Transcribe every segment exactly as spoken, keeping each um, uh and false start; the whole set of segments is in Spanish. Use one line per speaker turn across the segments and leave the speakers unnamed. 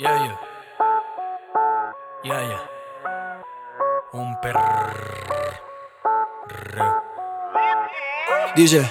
Yeah, yeah. Yeah, yeah. Un perro.
Dice,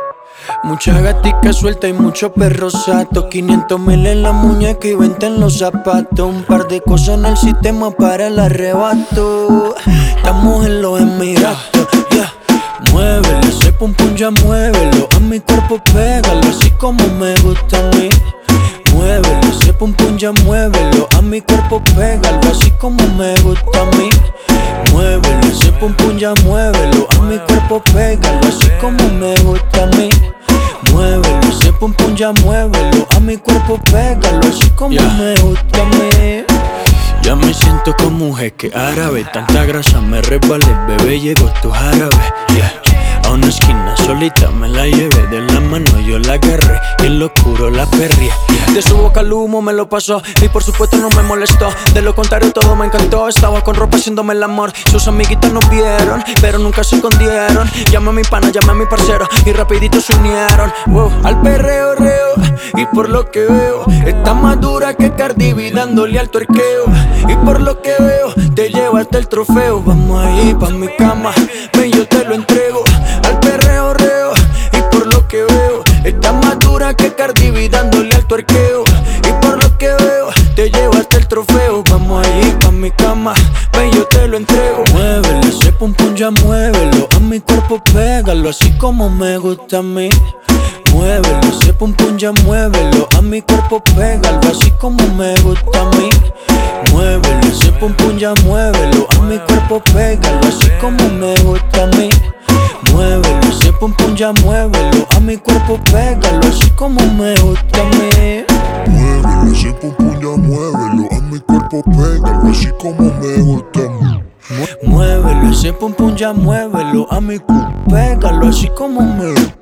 mucha gatica suelta y mucho perro sato. quinientos mil en la muñeca y veinte en los zapatos. Un par de cosas en el sistema para el arrebato. Estamos en los Emiratos, yeah. Muévelo, ese pum pum ya muévelo. A mi cuerpo pégalo, así como me gusta a mí. Muévelo, ese pum pum ya muévelo. A mi cuerpo pégalo, así como me gusta a mí. Muévelo, ese pum pum ya muévelo. A mi cuerpo pégalo, así como me gusta a mí. Muévelo, ese pum pum ya muévelo. A mi cuerpo pégalo, así como yeah. me gusta a mí. Ya me siento como un jeque árabe. Tanta grasa me resbalé, bebé, llegó tu jarabe, yeah. A una esquina solita me la llevé. De la mano yo la agarré y en lo oscuro la perrié, yeah. De su boca el humo me lo pasó y por supuesto no me molestó. De lo contrario todo me encantó. Estaba con ropa haciéndome el amor. Sus amiguitas nos vieron pero nunca se escondieron. Llamé a mi pana, llamé a mi parcero y rapidito se unieron, wow. Al perreo, reo, y por lo que veo está más dura que Cardi B dándole al tuerqueo. Y por lo que veo te llevaste el trofeo. Vamos ahí pa' mi cama, ven yo te lo entrego. Al perreo, reo, y por lo que veo está más dura que Cardi B dándole al tuerqueo. Y por lo que veo te llevaste el trofeo. Vamos ahí pa' mi cama, ven yo te lo entrego. Muévelo, ese pum pum ya muévelo. A mi cuerpo pégalo, así como me gusta a mí. Muévelo, ese pum pum ya muévelo. A mi cuerpo pégalo, así como me gusta a mí. Muévelo, ese pum pum ya muévelo. A mi cuerpo pégalo, así como me gusta a mí. Muévelo, ese pum pum ya muévelo. A mi cuerpo pégalo, así como me gusta a mí.
Muévelo, ese pum pum ya muévelo. A mi cuerpo pégalo, así como me gusta a mí.
Muévelo, ese pum pum ya muévelo. A mi cuerpo pégalo, así como me gusta.